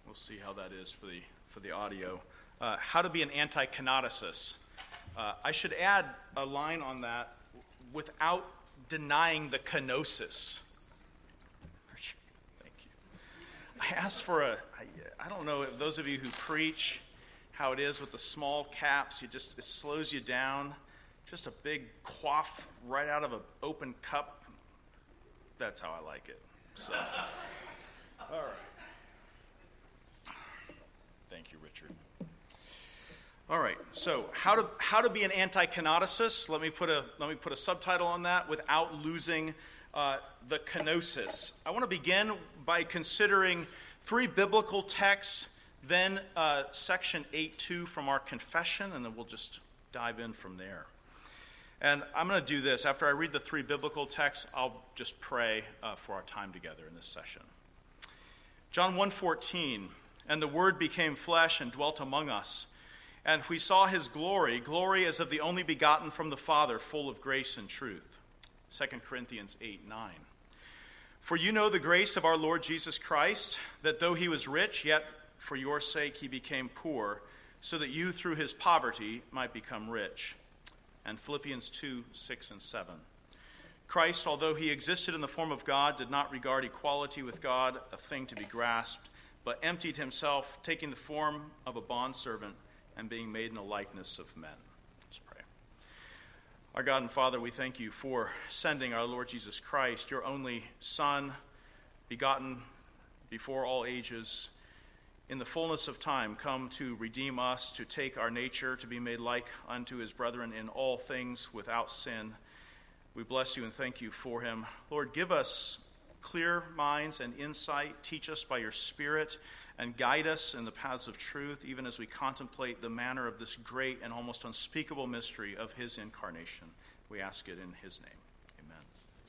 We'll see how that is for the audio. How to be an anti-kenoticist. I should add a line on that without denying the kenosis. Thank you. I asked for I don't know, those of you who preach, how it is with the small caps, it slows you down. Just a big quaff right out of an open cup. That's how I like it. So, all right. Thank you, Richard. All right. So, how to be an anti-kenoticist? Let me put a subtitle on that without losing the kenosis. I want to begin by considering three biblical texts, then section 8:2 from our confession, and then we'll just dive in from there. And I'm going to do this. After I read the three biblical texts, I'll just pray for our time together in this session. John 1:14, and the Word became flesh and dwelt among us, and we saw his glory, glory as of the only begotten from the Father, full of grace and truth. 2 Corinthians 8:9. For you know the grace of our Lord Jesus Christ, that though he was rich, yet for your sake he became poor, so that you through his poverty might become rich. And Philippians 2:6 and 7. Christ, although he existed in the form of God, did not regard equality with God a thing to be grasped, but emptied himself, taking the form of a bondservant and being made in the likeness of men. Let's pray. Our God and Father, we thank you for sending our Lord Jesus Christ, your only Son, begotten before all ages, in the fullness of time, come to redeem us, to take our nature, to be made like unto his brethren in all things without sin. We bless you and thank you for him. Lord, give us clear minds and insight. Teach us by your Spirit and guide us in the paths of truth, even as we contemplate the manner of this great and almost unspeakable mystery of his incarnation. We ask it in his name. Amen.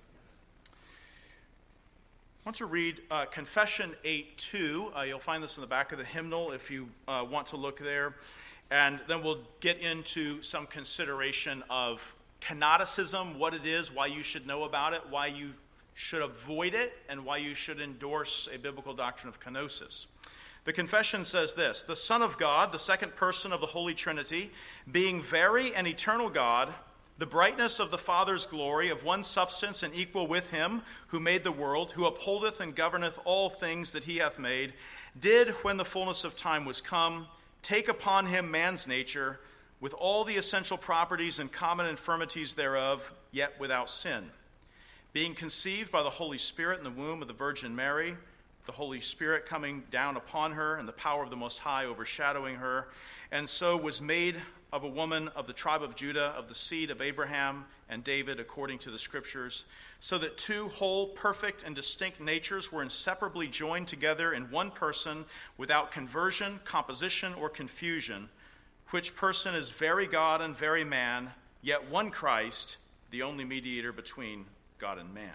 I want to read Confession 8:2. You'll find this in the back of the hymnal if you want to look there. And then we'll get into some consideration of kenoticism, what it is, why you should know about it, why you should avoid it, and why you should endorse a biblical doctrine of kenosis. The confession says this: the Son of God, the second person of the Holy Trinity, being very and eternal God, the brightness of the Father's glory, of one substance and equal with him, who made the world, who upholdeth and governeth all things that he hath made, did, when the fullness of time was come, take upon him man's nature, with all the essential properties and common infirmities thereof, yet without sin. Being conceived by the Holy Spirit in the womb of the Virgin Mary, the Holy Spirit coming down upon her, and the power of the Most High overshadowing her, and so was made of a woman of the tribe of Judah, of the seed of Abraham and David, according to the Scriptures, so that two whole, perfect, and distinct natures were inseparably joined together in one person, without conversion, composition, or confusion, which person is very God and very man, yet one Christ, the only mediator between God and man.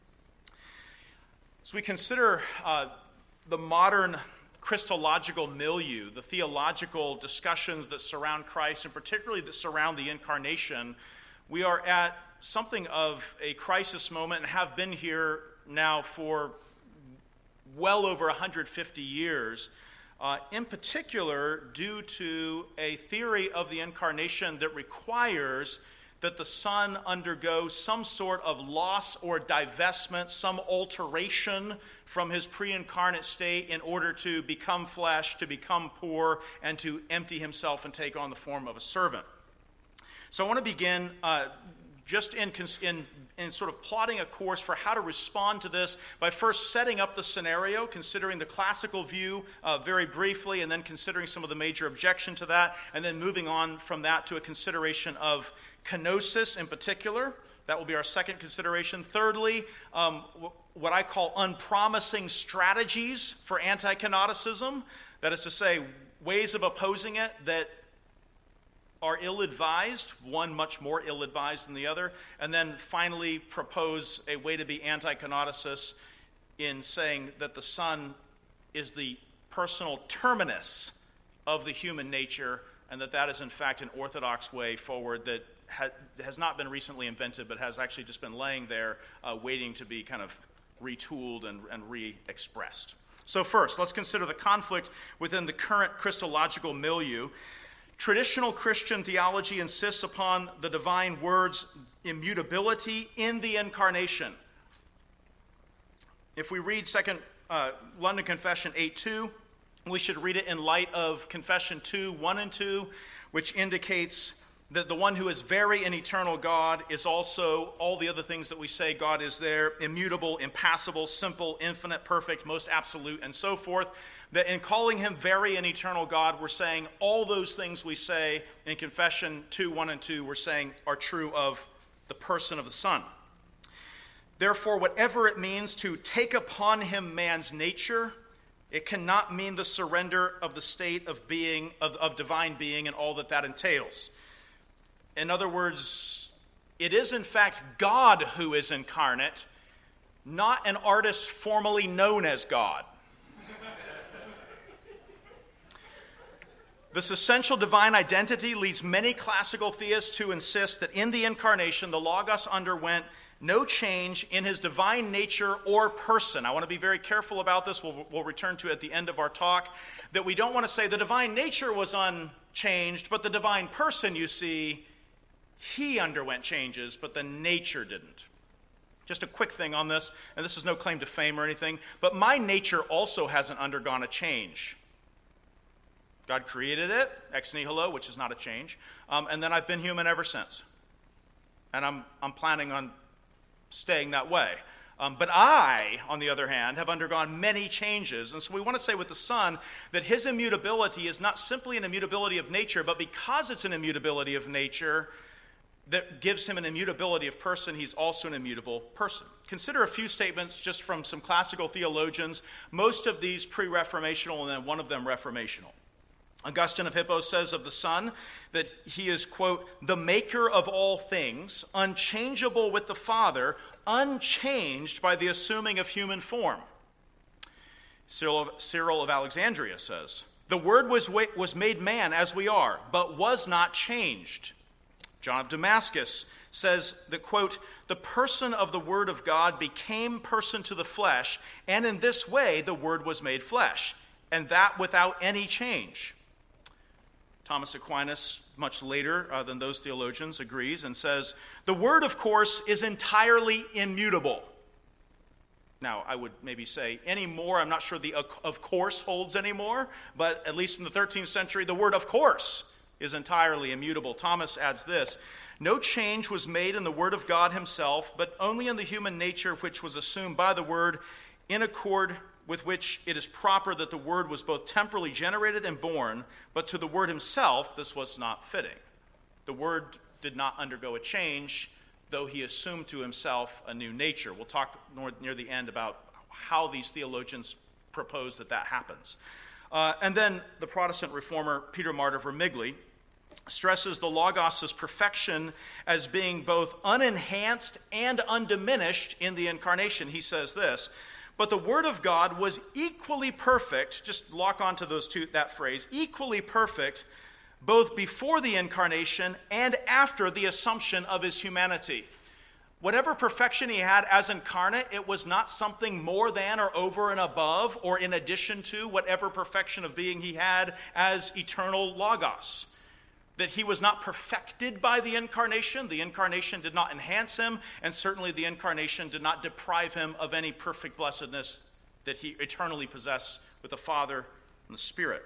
As we consider the modern Christological milieu, the theological discussions that surround Christ, and particularly that surround the incarnation, we are at something of a crisis moment and have been here now for well over 150 years, in particular due to a theory of the incarnation that requires that the Son undergo some sort of loss or divestment, some alteration from his pre-incarnate state in order to become flesh, to become poor, and to empty himself and take on the form of a servant. So I want to begin just in sort of plotting a course for how to respond to this by first setting up the scenario, considering the classical view very briefly, and then considering some of the major objection to that, and then moving on from that to a consideration of kenosis in particular. That will be our second consideration. Thirdly, what I call unpromising strategies for anti-kenoticism. That is to say, ways of opposing it that are ill-advised, one much more ill-advised than the other. And then finally propose a way to be anti-kenoticist in saying that the Son is the personal terminus of the human nature, and that is in fact an orthodox way forward that has not been recently invented, but has actually just been laying there waiting to be kind of retooled and re-expressed. So first, let's consider the conflict within the current Christological milieu. Traditional Christian theology insists upon the divine word's immutability in the incarnation. If we read London Confession 8:2, we should read it in light of Confession 2:1 and 2, which indicates that the one who is very and eternal God is also all the other things that we say God is there: immutable, impassible, simple, infinite, perfect, most absolute, and so forth. That in calling him very and eternal God, we're saying all those things we say in Confession 2:1 and 2, we're saying are true of the person of the Son. Therefore, whatever it means to take upon him man's nature, it cannot mean the surrender of the state of being, of divine being, and all that that entails. In other words, it is in fact God who is incarnate, not an artist formerly known as God. This essential divine identity leads many classical theists to insist that in the incarnation, the Logos underwent no change in his divine nature or person. I want to be very careful about this. We'll return to it at the end of our talk. That we don't want to say the divine nature was unchanged, but the divine person, you see, he underwent changes, but the nature didn't. Just a quick thing on this, and this is no claim to fame or anything, but my nature also hasn't undergone a change. God created it, ex nihilo, which is not a change, and then I've been human ever since. And I'm planning on staying that way. But I, on the other hand, have undergone many changes. And so we want to say with the Son that his immutability is not simply an immutability of nature, but because it's an immutability of nature that gives him an immutability of person, he's also an immutable person. Consider a few statements just from some classical theologians, most of these pre-Reformational and then one of them Reformational. Augustine of Hippo says of the Son that he is, quote, the maker of all things, unchangeable with the Father, unchanged by the assuming of human form. Cyril of Alexandria says, the Word was made man as we are, but was not changed. John of Damascus says that, quote, the person of the Word of God became person to the flesh, and in this way the Word was made flesh, and that without any change. Thomas Aquinas, much later than those theologians, agrees and says, the Word, of course, is entirely immutable. Now, I would maybe say anymore, I'm not sure the of course holds anymore, but at least in the 13th century, the word of course is entirely immutable. Thomas adds this, no change was made in the Word of God himself, but only in the human nature which was assumed by the Word, in accord with which it is proper that the Word was both temporally generated and born, but to the Word himself this was not fitting. The Word did not undergo a change, though he assumed to himself a new nature. We'll talk near the end about how these theologians propose that happens. And then the Protestant reformer Peter Martyr Vermigli stresses the Logos' perfection as being both unenhanced and undiminished in the incarnation. He says this, but the Word of God was equally perfect, just lock onto that phrase, equally perfect, both before the incarnation and after the assumption of his humanity. Whatever perfection he had as incarnate, it was not something more than or over and above or in addition to whatever perfection of being he had as eternal Logos. That he was not perfected by the incarnation. The incarnation did not enhance him, and certainly the incarnation did not deprive him of any perfect blessedness that he eternally possessed with the Father and the Spirit.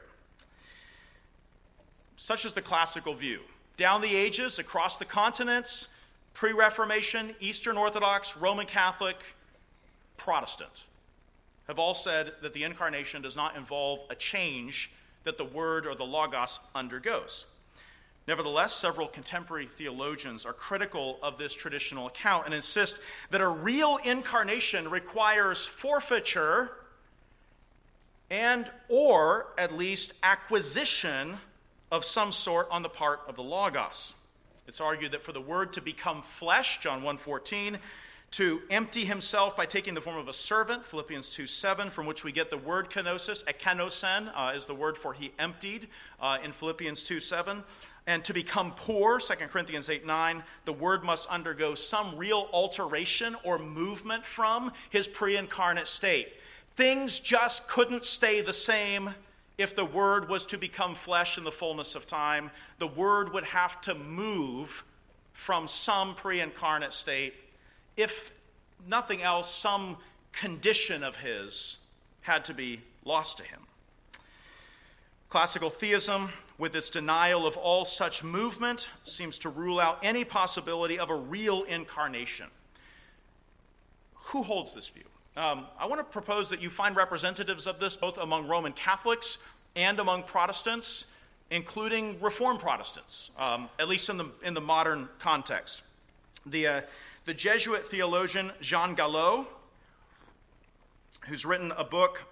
Such is the classical view. Down the ages, across the continents, pre-Reformation, Eastern Orthodox, Roman Catholic, Protestant have all said that the incarnation does not involve a change that the Word or the Logos undergoes. Nevertheless, several contemporary theologians are critical of this traditional account and insist that a real incarnation requires forfeiture and or at least acquisition of some sort on the part of the Logos. It's argued that for the Word to become flesh, John 1:14, to empty himself by taking the form of a servant, Philippians 2:7, from which we get the word kenosis, ekenosen is the word for he emptied in Philippians 2:7, and to become poor, 2 Corinthians 8:9, the Word must undergo some real alteration or movement from his pre-incarnate state. things just couldn't stay the same if the Word was to become flesh in the fullness of time. The Word would have to move from some pre-incarnate state. If nothing else, some condition of his had to be lost to him. Classical theism, with its denial of all such movement, seems to rule out any possibility of a real incarnation. Who holds this view? I want to propose that you find representatives of this both among Roman Catholics and among Protestants, including Reformed Protestants, at least in the modern context. The Jesuit theologian Jean Galot, who's written a book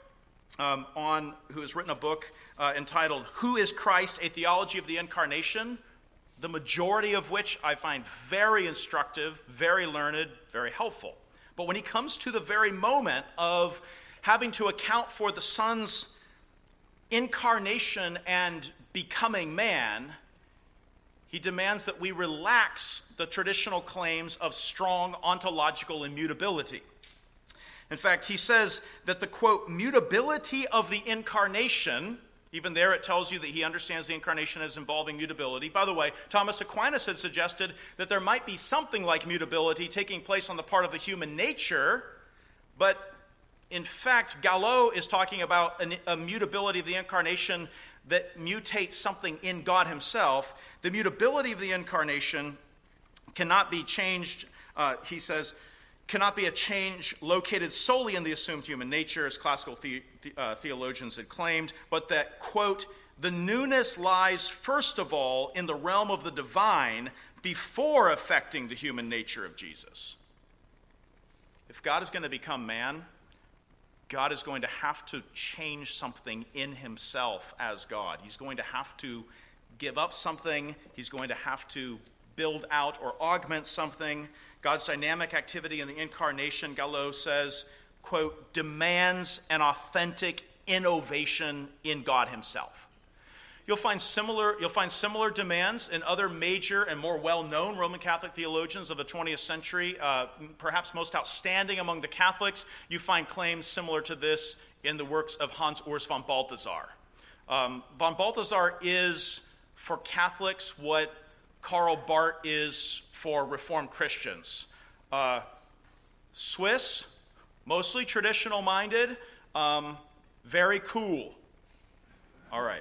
entitled "Who is Christ? A Theology of the Incarnation," the majority of which I find very instructive, very learned, very helpful. But when he comes to the very moment of having to account for the Son's incarnation and becoming man, he demands that we relax the traditional claims of strong ontological immutability. In fact, he says that the, quote, mutability of the incarnation, even there it tells you that he understands the incarnation as involving mutability. By the way, Thomas Aquinas had suggested that there might be something like mutability taking place on the part of the human nature, but in fact, Galot is talking about a mutability of the incarnation that mutates something in God himself. The mutability of the incarnation cannot be changed, he says, cannot be a change located solely in the assumed human nature, as classical theologians had claimed, but that, quote, the newness lies first of all in the realm of the divine before affecting the human nature of Jesus. If God is going to become man, God is going to have to change something in himself as God. He's going to have to give up something. He's going to have to build out or augment something. God's dynamic activity in the incarnation, Galot says, quote, demands an authentic innovation in God himself. You'll find similar demands in other major and more well-known Roman Catholic theologians of the 20th century. Perhaps most outstanding among the Catholics, you find claims similar to this in the works of Hans Urs von Balthasar. Von Balthasar is, for Catholics, what Karl Barth is for Reformed Christians. Swiss, mostly traditional-minded, very cool. All right.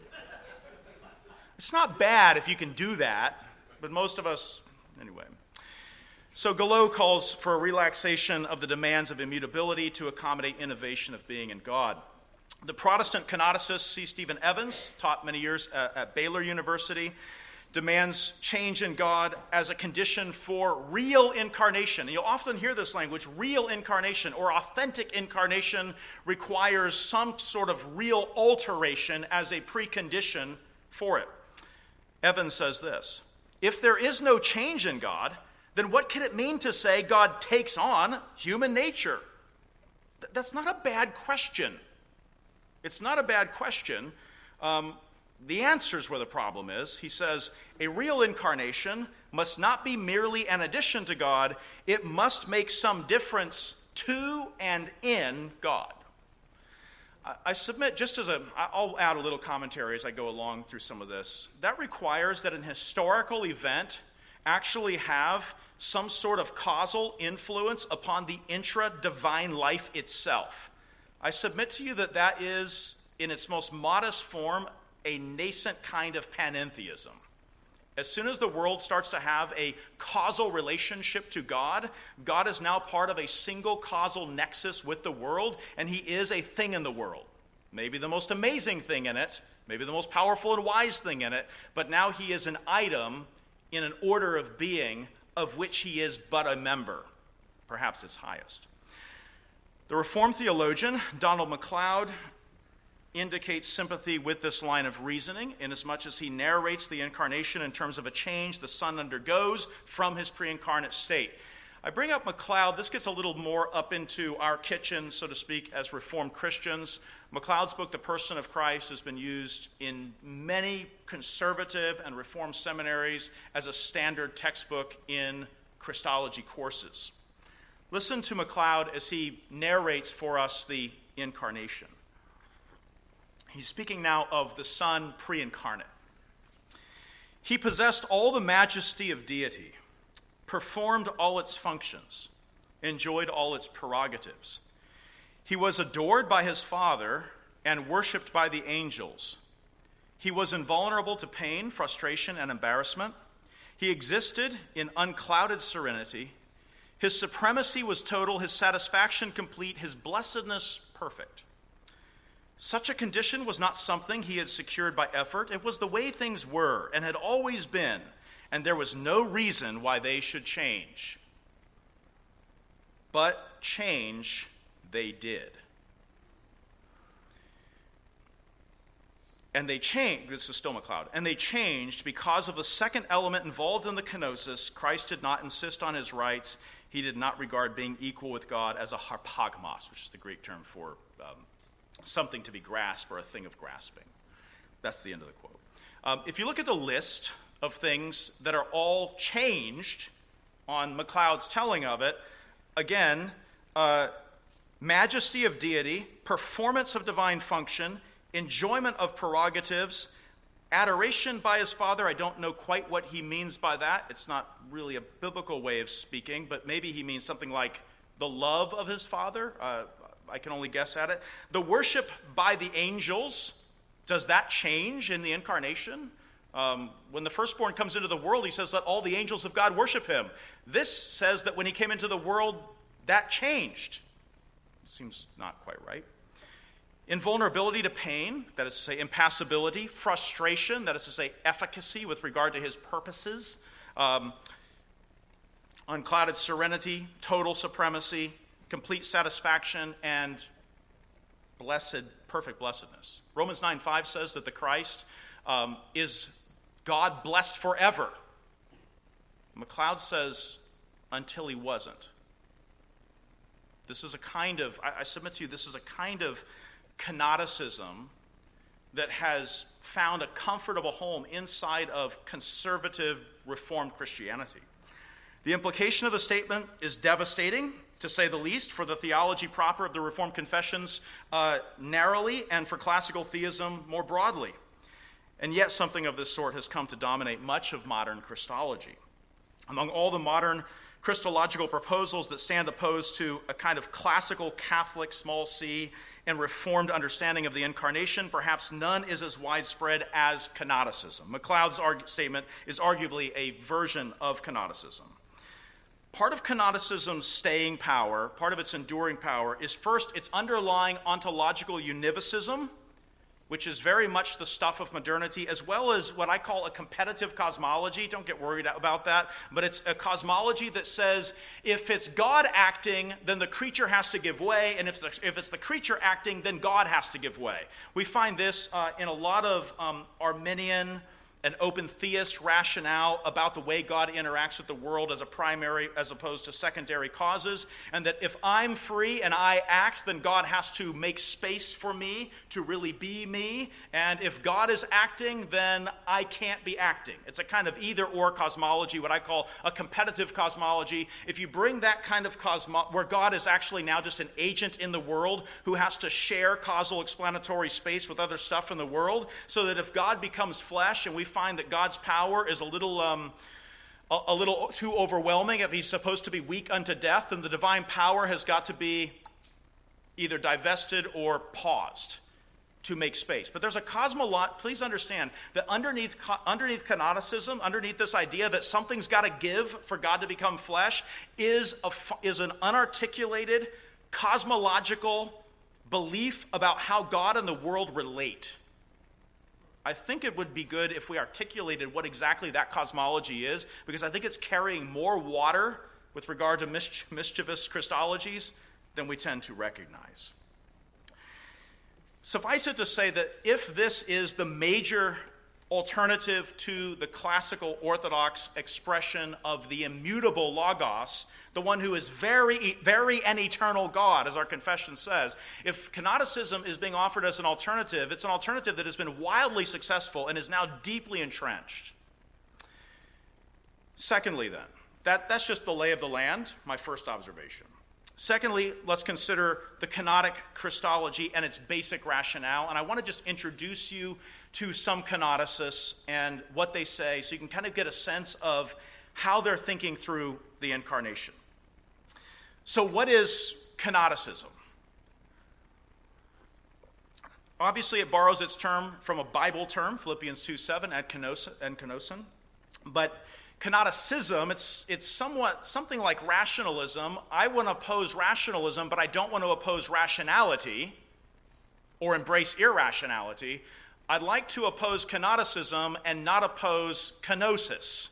It's not bad if you can do that, but most of us, anyway. So Galot calls for a relaxation of the demands of immutability to accommodate innovation of being in God. The Protestant canonicist C. Stephen Evans, taught many years at Baylor University, demands change in God as a condition for real incarnation. And you'll often hear this language, real incarnation or authentic incarnation requires some sort of real alteration as a precondition for it. Evans says this, if there is no change in God, then what can it mean to say God takes on human nature? That's not a bad question. It's not a bad question. The answer is where the problem is. He says, a real incarnation must not be merely an addition to God. It must make some difference to and in God. I submit, I'll add a little commentary as I go along through some of this. That requires that an historical event actually have some sort of causal influence upon the intra-divine life itself. I submit to you that that is, in its most modest form, a nascent kind of panentheism. As soon as the world starts to have a causal relationship to God, God is now part of a single causal nexus with the world, and he is a thing in the world. Maybe the most amazing thing in it, maybe the most powerful and wise thing in it, but now he is an item in an order of being of which he is but a member, perhaps its highest. The Reformed theologian, Donald MacLeod, indicates sympathy with this line of reasoning, inasmuch as he narrates the incarnation in terms of a change the Son undergoes from his pre-incarnate state. I bring up MacLeod. This gets a little more up into our kitchen, so to speak, as Reformed Christians. MacLeod's book, The Person of Christ, has been used in many conservative and Reformed seminaries as a standard textbook in Christology courses. Listen to MacLeod as he narrates for us the incarnation. He's speaking now of the Son pre-incarnate. He possessed all the majesty of deity, performed all its functions, enjoyed all its prerogatives. He was adored by his Father and worshipped by the angels. He was invulnerable to pain, frustration, and embarrassment. He existed in unclouded serenity. His supremacy was total, his satisfaction complete, his blessedness perfect. Such a condition was not something he had secured by effort. It was the way things were and had always been, and there was no reason why they should change. But change they did. And they changed, this is still MacLeod, and they changed because of the second element involved in the kenosis. Christ did not insist on his rights. He did not regard being equal with God as a harpagmos, which is the Greek term for something to be grasped or a thing of grasping. That's the end of the quote. If you look at the list of things that are all changed on MacLeod's telling of it, again, majesty of deity, performance of divine function, enjoyment of prerogatives, adoration by his Father. I don't know quite what he means by that. It's not really a biblical way of speaking, but maybe he means something like the love of his Father. I can only guess at it. The worship by the angels, does that change in the incarnation? When the firstborn comes into the world, he says, let all the angels of God worship him. This says that when he came into the world, that changed. Seems not quite right. Invulnerability to pain, that is to say impassibility. Frustration, that is to say efficacy with regard to his purposes. Unclouded serenity, total supremacy, complete satisfaction, and perfect blessedness. Romans 9:5 says that the Christ is God blessed forever. MacLeod says, until he wasn't. This is a kind of, I submit to you, this is a kind of canonicism that has found a comfortable home inside of conservative Reformed Christianity. The implication of the statement is devastating, to say the least, for the theology proper of the Reformed confessions narrowly, and for classical theism more broadly. And yet something of this sort has come to dominate much of modern Christology. Among all the modern Christological proposals that stand opposed to a kind of classical Catholic, small c, and Reformed understanding of the incarnation, perhaps none is as widespread as canonicism. MacLeod's statement is arguably a version of canonicism. Part of canonicism's staying power, part of its enduring power, is first its underlying ontological univocism, which is very much the stuff of modernity, as well as what I call a competitive cosmology. Don't get worried about that. But it's a cosmology that says if it's God acting, then the creature has to give way. And if it's the creature acting, then God has to give way. We find this in a lot of Arminian and open theist rationale about the way God interacts with the world as a primary as opposed to secondary causes, and that if I'm free and I act, then God has to make space for me to really be me, and if God is acting, then I can't be acting. It's a kind of either-or cosmology, what I call a competitive cosmology. If you bring that kind of where God is actually now just an agent in the world who has to share causal explanatory space with other stuff in the world, so that if God becomes flesh and we find that God's power is a little too overwhelming, if he's supposed to be weak unto death, then the divine power has got to be either divested or paused to make space. But there's a please understand that underneath canonicism, underneath this idea that something's got to give for God to become flesh, is an unarticulated cosmological belief about how God and the world relate. I think it would be good if we articulated what exactly that cosmology is, because I think it's carrying more water with regard to mischievous Christologies than we tend to recognize. Suffice it to say that if this is the major alternative to the classical Orthodox expression of the immutable Logos, the one who is very, very and eternal God, as our confession says, if canonicism is being offered as an alternative, it's an alternative that has been wildly successful and is now deeply entrenched. Secondly, then, that's just the lay of the land, my first observation. Secondly, let's consider the kenotic Christology and its basic rationale. And I want to just introduce you to some kenoticist and what they say so you can kind of get a sense of how they're thinking through the incarnation. So what is kenoticism? Obviously, it borrows its term from a Bible term, Philippians 2:7, ad kenosin. But kenoticism, it's something like rationalism. I want to oppose rationalism, but I don't want to oppose rationality or embrace irrationality. I'd like to oppose kenoticism and not oppose kenosis.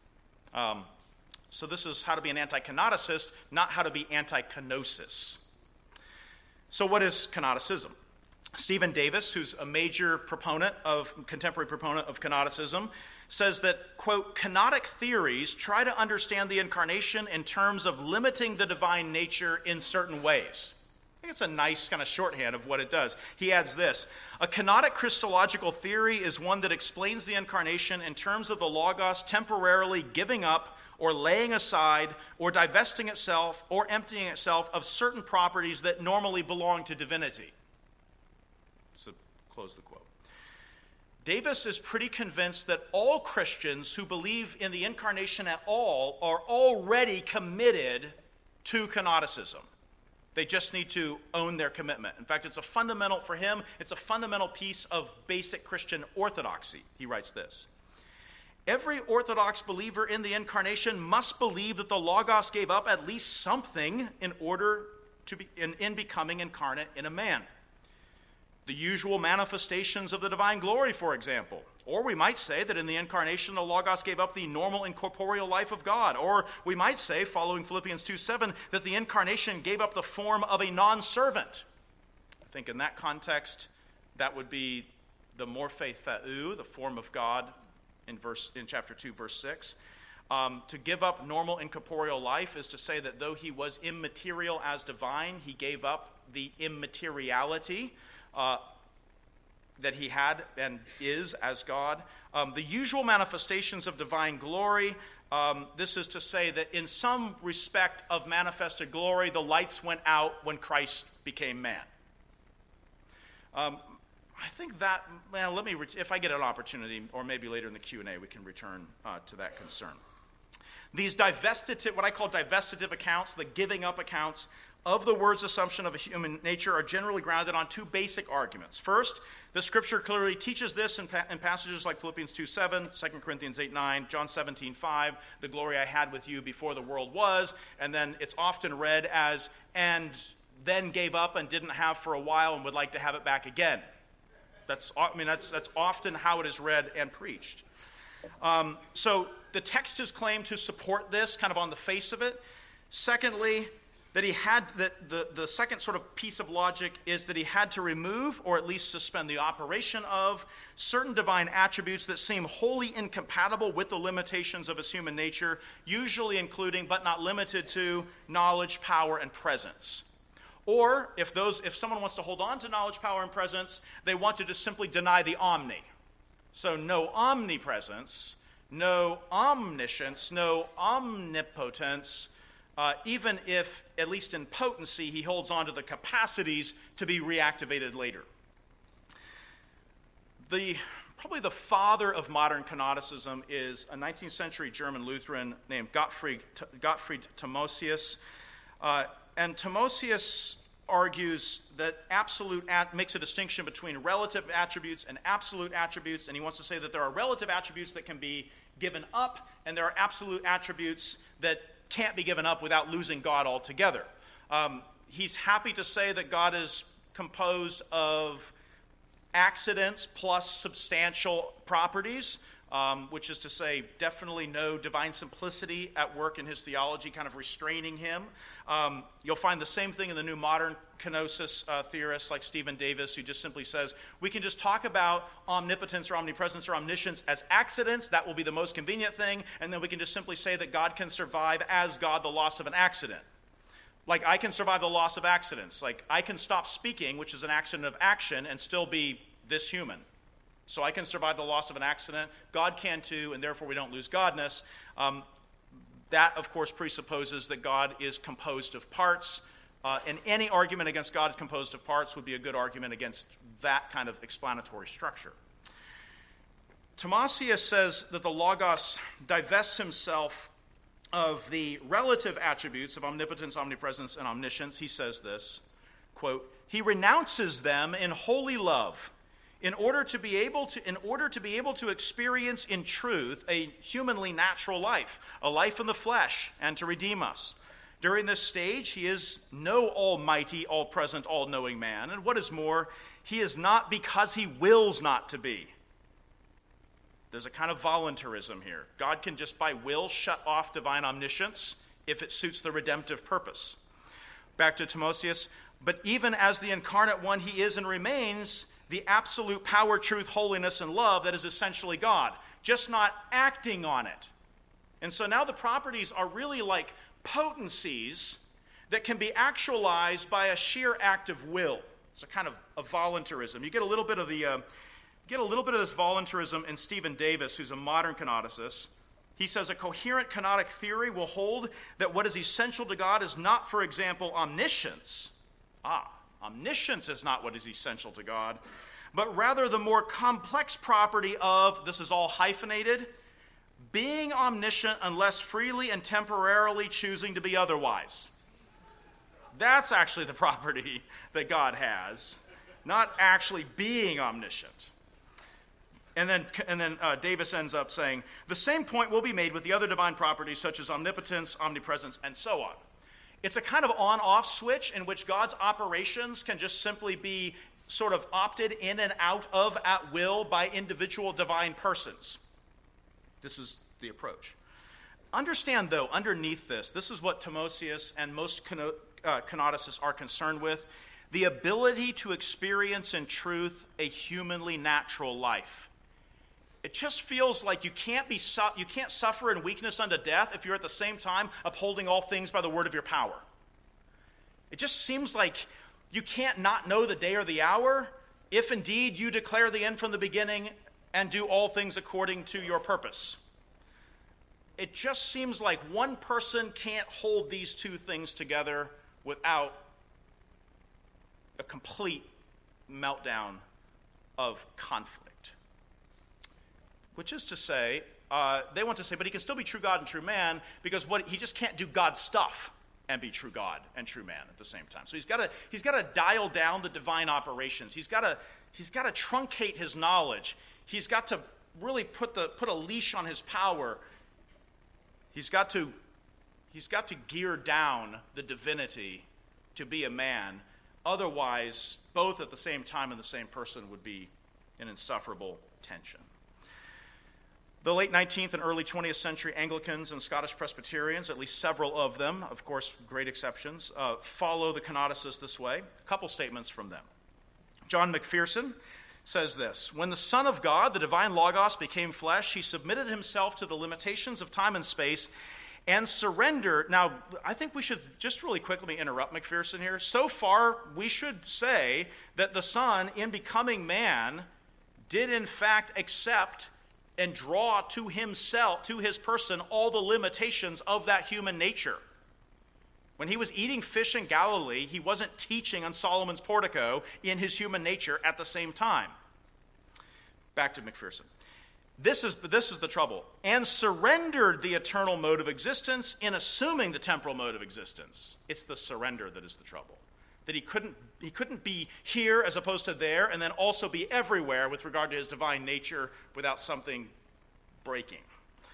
So this is how to be an anti-kenoticist, not how to be anti-kenosis. So what is kenoticism? Stephen Davis, who's a major contemporary proponent of kenoticism, says that, quote, kenotic theories try to understand the incarnation in terms of limiting the divine nature in certain ways. I think it's a nice kind of shorthand of what it does. He adds this: a kenotic Christological theory is one that explains the incarnation in terms of the Logos temporarily giving up or laying aside or divesting itself or emptying itself of certain properties that normally belong to divinity. So, close the quote. Davis is pretty convinced that all Christians who believe in the incarnation at all are already committed to kenoticism. They just need to own their commitment. In fact, it's a fundamental piece of basic Christian orthodoxy. He writes this: every Orthodox believer in the incarnation must believe that the Logos gave up at least something in order to be in becoming incarnate in a man. The usual manifestations of the divine glory, for example. Or we might say that in the incarnation, the Logos gave up the normal incorporeal life of God. Or we might say, following Philippians 2:7, that the incarnation gave up the form of a non-servant. I think in that context, that would be the morphe theou, the form of God, in chapter 2, verse 6. To give up normal incorporeal life is to say that though he was immaterial as divine, he gave up the immateriality that he had and is as God. The usual manifestations of divine glory, this is to say that in some respect of manifested glory, the lights went out when Christ became man. I think that, well, if I get an opportunity, or maybe later in the Q&A, we can return to that concern. These what I call divestitive accounts, the giving up accounts of the word's assumption of a human nature, are generally grounded on two basic arguments. First, the Scripture clearly teaches this in passages like Philippians 2:7, 2 Corinthians 8:9, John 17:5, the glory I had with you before the world was, and then it's often read as, and then gave up and didn't have for a while and would like to have it back again. That's often how it is read and preached. So the text is claimed to support this, kind of on the face of it. Secondly, the second sort of piece of logic is that he had to remove, or at least suspend the operation of, certain divine attributes that seem wholly incompatible with the limitations of his human nature, usually including, but not limited to, knowledge, power, and presence. Or, if someone wants to hold on to knowledge, power, and presence, they want to just simply deny the omni. So no omnipresence, no omniscience, no omnipotence, even if, at least in potency, he holds on to the capacities to be reactivated later. Probably the father of modern kenoticism is a 19th century German Lutheran named Gottfried Thomasius. And Thomasius argues that makes a distinction between relative attributes and absolute attributes, and he wants to say that there are relative attributes that can be given up, and there are absolute attributes that can't be given up without losing God altogether. He's happy to say that God is composed of accidents plus substantial properties, which is to say definitely no divine simplicity at work in his theology, kind of restraining him. You'll find the same thing in the new modern kenosis theorists like Stephen Davis, who just simply says, we can just talk about omnipotence or omnipresence or omniscience as accidents. That will be the most convenient thing. And then we can just simply say that God can survive as God the loss of an accident. Like I can survive the loss of accidents. Like I can stop speaking, which is an accident of action, and still be this human. So I can survive the loss of an accident. God can too, and therefore we don't lose godness. That, of course, presupposes that God is composed of parts. And any argument against God is composed of parts would be a good argument against that kind of explanatory structure. Thomasius says that the Logos divests himself of the relative attributes of omnipotence, omnipresence, and omniscience. He says this, quote, "He renounces them in holy love in order to be able to experience in truth a humanly natural life, a life in the flesh, and to redeem us. During this stage, he is no almighty, all-present, all-knowing man. And what is more, he is not because he wills not to be." There's a kind of voluntarism here. God can just by will shut off divine omniscience if it suits the redemptive purpose. Back to Thomasius, "But even as the incarnate one he is and remains, the absolute power, truth, holiness, and love that is essentially God, just not acting on it." And so now the properties are really like potencies that can be actualized by a sheer act of will. It's a kind of a voluntarism. You get a little bit of this voluntarism in Stephen Davis, who's a modern canonicist. He says a coherent canonic theory will hold that what is essential to God is not, for example, omniscience. Omniscience is not what is essential to God, but rather the more complex property of, this is all hyphenated, being omniscient unless freely and temporarily choosing to be otherwise. That's actually the property that God has, not actually being omniscient. And then Davis ends up saying, the same point will be made with the other divine properties such as omnipotence, omnipresence, and so on. It's a kind of on-off switch in which God's operations can just simply be sort of opted in and out of at will by individual divine persons. This is the approach. Understand, though, underneath this is what Thomasius and most canonicists are concerned with, the ability to experience in truth a humanly natural life. It just feels like you can't suffer in weakness unto death if you're at the same time upholding all things by the word of your power. It just seems like you can't not know the day or the hour if indeed you declare the end from the beginning and do all things according to your purpose. It just seems like one person can't hold these two things together without a complete meltdown of conflict. Which is to say, they want to say, but he can still be true God and true man because he just can't do God stuff and be true God and true man at the same time. So he's got to dial down the divine operations. He's got to truncate his knowledge. He's got to really put a leash on his power. He's got to gear down the divinity to be a man. Otherwise, both at the same time in the same person would be an insufferable tension. The late 19th and early 20th century Anglicans and Scottish Presbyterians, at least several of them, of course, great exceptions, follow the canonicists this way. A couple statements from them. John McPherson says this, "When the Son of God, the divine Logos, became flesh, he submitted himself to the limitations of time and space and surrendered." Now, I think we should just really quickly interrupt McPherson here. So far, we should say that the Son, in becoming man, did in fact accept and draw to himself, to his person, all the limitations of that human nature. When he was eating fish in Galilee, he wasn't teaching on Solomon's portico in his human nature at the same time. Back to McPherson. This is the trouble. "And surrendered the eternal mode of existence in assuming the temporal mode of existence." It's the surrender that is the trouble. That he couldn't be here as opposed to there, and then also be everywhere with regard to his divine nature without something breaking.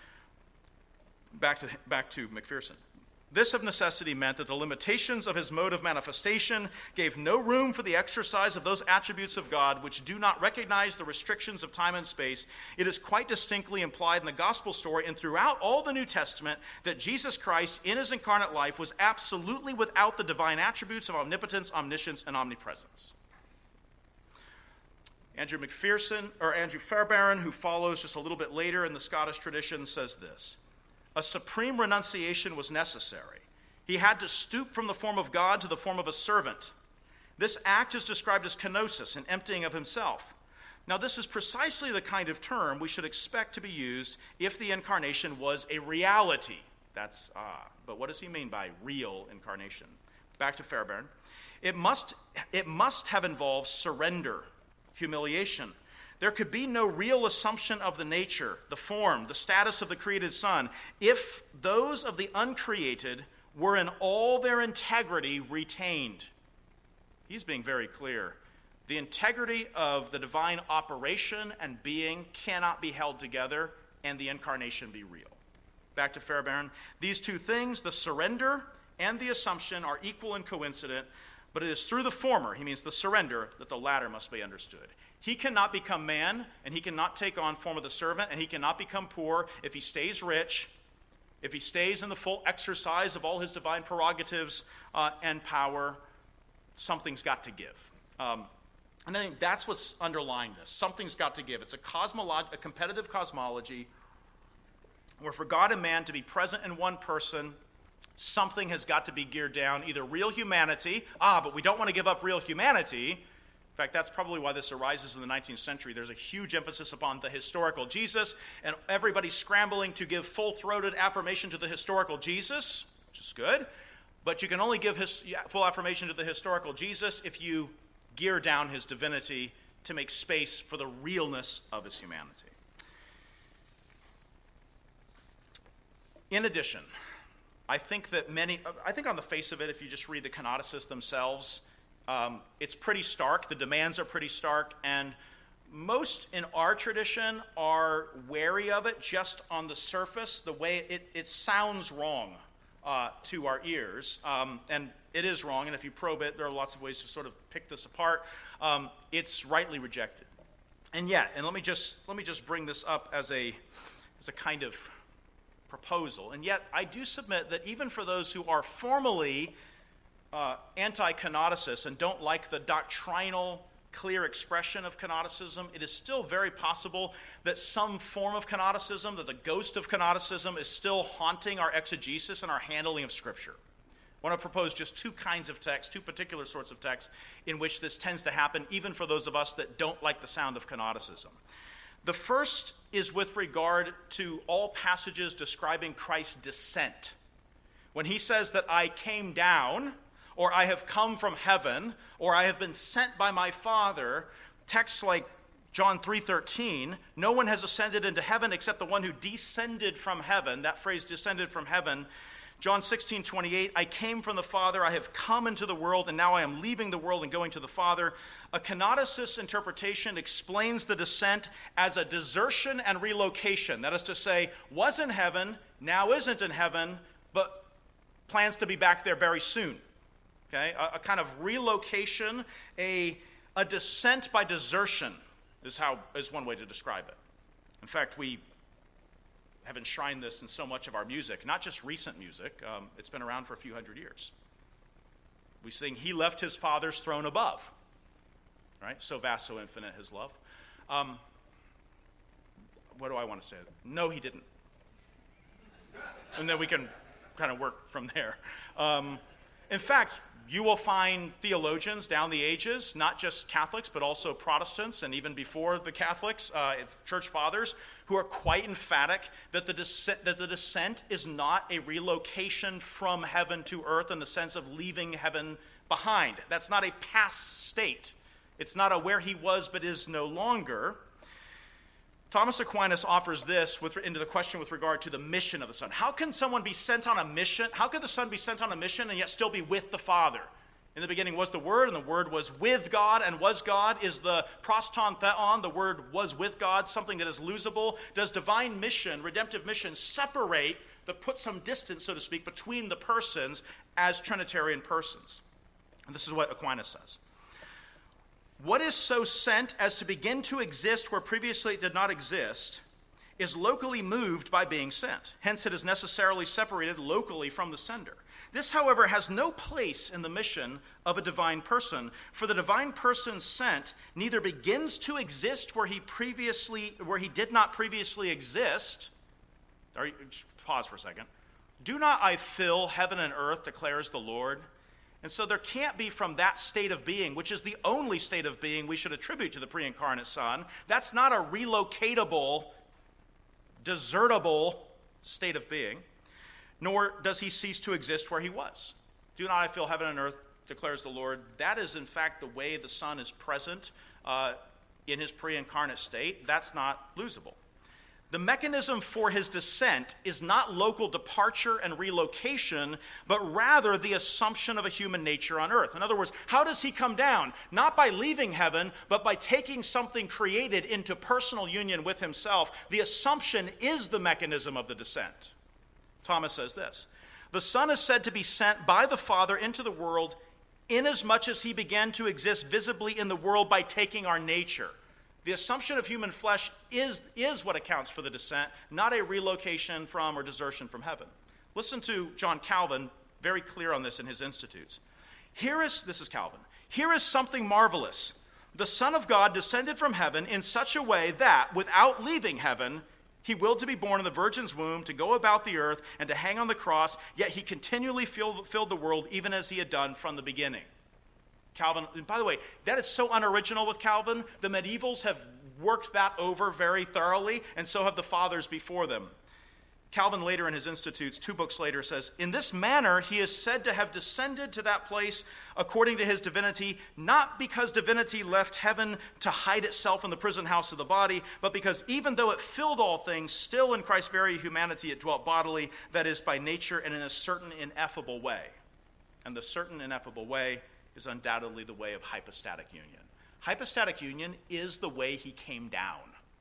Back to McPherson. "This of necessity meant that the limitations of his mode of manifestation gave no room for the exercise of those attributes of God which do not recognize the restrictions of time and space. It is quite distinctly implied in the gospel story and throughout all the New Testament that Jesus Christ in his incarnate life was absolutely without the divine attributes of omnipotence, omniscience, and omnipresence." Andrew Fairbairn, who follows just a little bit later in the Scottish tradition, says this, "A supreme renunciation was necessary. He had to stoop from the form of God to the form of a servant. This act is described as kenosis, an emptying of himself. Now, this is precisely the kind of term we should expect to be used if the incarnation was a reality." But what does he mean by real incarnation? back to Fairbairn, it must have involved surrender, humiliation. There could be no real assumption of the nature, the form, the status of the created Son if those of the uncreated were in all their integrity retained. He's being very clear. The integrity of the divine operation and being cannot be held together and the incarnation be real. Back to Fairbairn. These two things, the surrender and the assumption, are equal and coincident, but it is through the former, he means the surrender, that the latter must be understood. He cannot become man, and he cannot take on form of the servant, and he cannot become poor if he stays rich, if he stays in the full exercise of all his divine prerogatives and power. Something's got to give. And I think that's what's underlying this. Something's got to give. It's a competitive cosmology where for God and man to be present in one person, something has got to be geared down, either real humanity, but we don't want to give up real humanity. In fact, that's probably why this arises in the 19th century. There's a huge emphasis upon the historical Jesus, and everybody's scrambling to give full-throated affirmation to the historical Jesus, which is good, but you can only give full affirmation to the historical Jesus if you gear down his divinity to make space for the realness of his humanity. In addition, I think on the face of it, if you just read the canonicists themselves, it's pretty stark. The demands are pretty stark, and most in our tradition are wary of it just on the surface, the way it sounds wrong to our ears. And it is wrong, and if you probe it, there are lots of ways to sort of pick this apart. It's rightly rejected. And yet, and let me just bring this up as a kind of proposal. And yet, I do submit that even for those who are formally anti-canonicists and don't like the doctrinal, clear expression of canonicism, it is still very possible that some form of canonicism, that the ghost of canonicism is still haunting our exegesis and our handling of Scripture. I want to propose just two kinds of text, two particular sorts of text, in which this tends to happen, even for those of us that don't like the sound of canonicism. The first is with regard to all passages describing Christ's descent. When he says that I came down, or I have come from heaven, or I have been sent by my Father, texts like John 3:13, no one has ascended into heaven except the one who descended from heaven. That phrase, descended from heaven. John 16:28, I came from the Father, I have come into the world, and now I am leaving the world and going to the Father. A canonicist's interpretation explains the descent as a desertion and relocation. That is to say, was in heaven, now isn't in heaven, but plans to be back there very soon. Okay, a kind of relocation, a descent by desertion is one way to describe it. In fact, we have enshrined this in so much of our music, not just recent music. It's been around for a few hundred years. We sing, he left his Father's throne above. Right? So vast, so infinite his love. What do I want to say? No, he didn't. And then we can kind of work from there. In fact, you will find theologians down the ages, not just Catholics, but also Protestants, and even before the Catholics, church fathers, who are quite emphatic that the descent is not a relocation from heaven to earth in the sense of leaving heaven behind. That's not a past state. It's not a where he was but is no longer. Thomas Aquinas offers this into the question with regard to the mission of the Son. How can someone be sent on a mission? How could the Son be sent on a mission and yet still be with the Father? In the beginning was the Word, and the Word was with God and was God. Is the proston theon, the Word was with God, something that is losable? Does divine mission, redemptive mission, separate, put some distance, so to speak, between the persons as Trinitarian persons? And this is what Aquinas says. What is so sent as to begin to exist where previously it did not exist is locally moved by being sent. Hence, it is necessarily separated locally from the sender. This, however, has no place in the mission of a divine person, for the divine person sent neither begins to exist where he did not previously exist. Pause for a second. Do not I fill heaven and earth, declares the Lord. And so there can't be from that state of being, which is the only state of being we should attribute to the pre-incarnate Son. That's not a relocatable, desertable state of being, nor does he cease to exist where he was. Do not I fill heaven and earth, declares the Lord. That is, in fact, the way the Son is present in his pre-incarnate state. That's not losable. The mechanism for his descent is not local departure and relocation, but rather the assumption of a human nature on earth. In other words, how does he come down? Not by leaving heaven, but by taking something created into personal union with himself. The assumption is the mechanism of the descent. Thomas says this: the Son is said to be sent by the Father into the world inasmuch as he began to exist visibly in the world by taking our nature. The assumption of human flesh is what accounts for the descent, not a relocation from or desertion from heaven. Listen to John Calvin, very clear on this in his Institutes. This is Calvin, here is something marvelous. The Son of God descended from heaven in such a way that, without leaving heaven, he willed to be born in the Virgin's womb, to go about the earth, and to hang on the cross, yet he continually filled the world even as he had done from the beginning. Calvin, and by the way, that is so unoriginal with Calvin. The medievals have worked that over very thoroughly, and so have the fathers before them. Calvin later in his Institutes, 2 books later, says, in this manner he is said to have descended to that place according to his divinity, not because divinity left heaven to hide itself in the prison house of the body, but because even though it filled all things, still in Christ's very humanity it dwelt bodily, that is, by nature and in a certain ineffable way. And the certain ineffable way is undoubtedly the way of hypostatic union. Hypostatic union is the way he came down.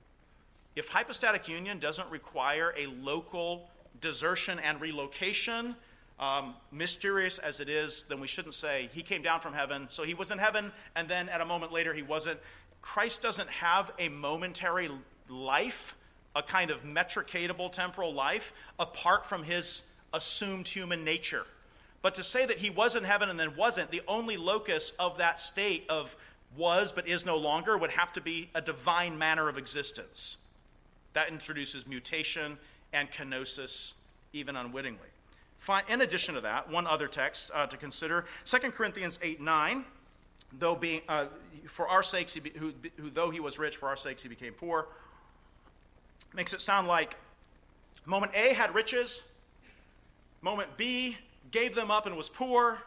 If hypostatic union doesn't require a local desertion and relocation, mysterious as it is, then we shouldn't say he came down from heaven, so he was in heaven, and then at a moment later he wasn't. Christ doesn't have a momentary life, a kind of metricatable temporal life, apart from his assumed human nature. But to say that he was in heaven and then wasn't, the only locus of that state of was but is no longer would have to be a divine manner of existence. That introduces mutation and kenosis, even unwittingly. In addition to that, one other text to consider, 2 Corinthians 8:9, though being for our sakes, who though he was rich, for our sakes he became poor, makes it sound like moment A had riches, moment B gave them up and was poor